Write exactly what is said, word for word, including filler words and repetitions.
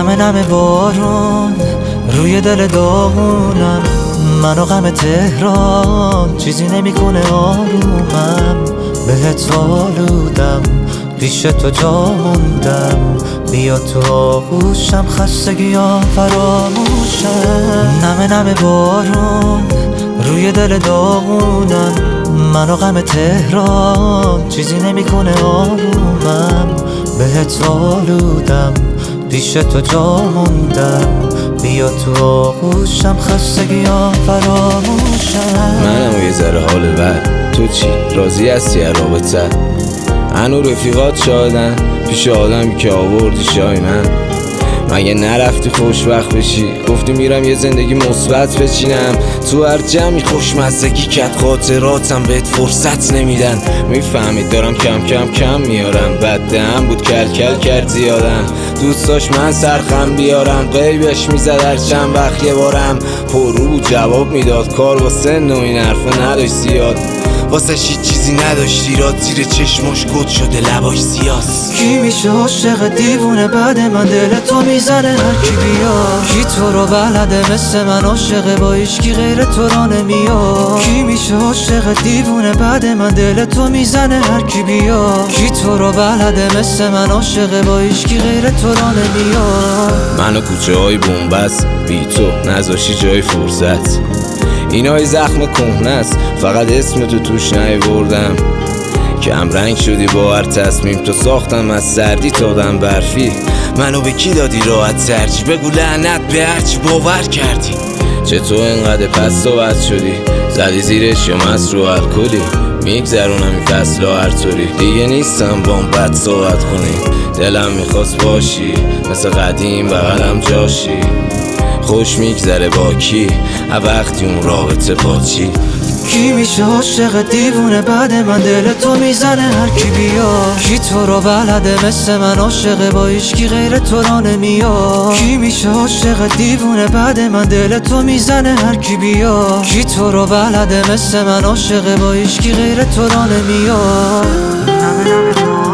نمه نمه بارون روی دل داغونم، منو غم تهران چیزی نمیکنه آرومم. بهت آلودم پیش تو جا موندم، بیا تو آغوشم خستگی ها فراموشم. نمه نمه بارون روی دل داغونم، منو غم تهران چیزی نمیکنه آرومم. بهت آلودم پیش تو جا موندم، بیا تو آغوشم خستگی ها فراموشم. منم یه ذره حال بد، تو چی؟ راضی هستی از رابطه؟ هنو رفیقات شادن پیش آدمی که آوردی شای من. مگه نرفتی خوشبخت بشی؟ گفتی میرم یه زندگی مثبت بچینم. تو هر جمعی خوشمزگی کت خاطراتم بهت فرصت نمیدن. میفهمید دارم کم کم کم میارم، بدم بود کل کل کرد زیادم. دوست داشت من سرخم بیارم، غیبش میزد هر چند وقت یه بارم. پررو بود جواب میداد، کار واسه نو این حرفه نداشت زیاد. واسه هیچ چیزی نداشتی راد، زیر چشماش گد شده لباش سیاس. کی میشه عاشق دیوونه بعد من دل تو میزنه هر کی بیاد؟ کی تو رو بلده مثل من عاشق با هیچکی غیر تو را نمیاد؟ کی میشه عاشق دیوونه بعد من دل تو میزنه هر کی بیاد؟ کی تو رو بلده مثل من عاشق با هیچکی غیر تو را نمیاد؟ منو کوچه های بومبست بی تو نذاشی جای فرصت. اینای زخم کهنه است، فقط اسم تو توش نیاوردم. کم رنگ شدی با هر تصمیم، تو ساختم از سردی تا دم برفی. منو به کی دادی راحت ترجی؟ بگو لعنت به هرچی باور کردی. چطور انقدر پس صحبت شدی؟ زدی زیرش یا مست رو الکلی؟ میگذرونم این فصل هر طوری، دیگه نیستم با اون بد صحبت کنی. دلم میخواست باشی مثل قدیم بغلم جاشی. خوش میگذره با کی وقتی اون رابطه با چی؟ کی میشه عاشق دیوونه بعد من دل تو میزنه هر کی بیاد؟ کی تو رو بلده مثل من عاشق با هیچکی غیر تو را نمیاد؟ کی میشه عاشق دیوونه بعد من دل تو میزنه هر کی بیاد؟ کی تو رو بلده مثل من عاشق با هیچکی غیر تو را نمیاد؟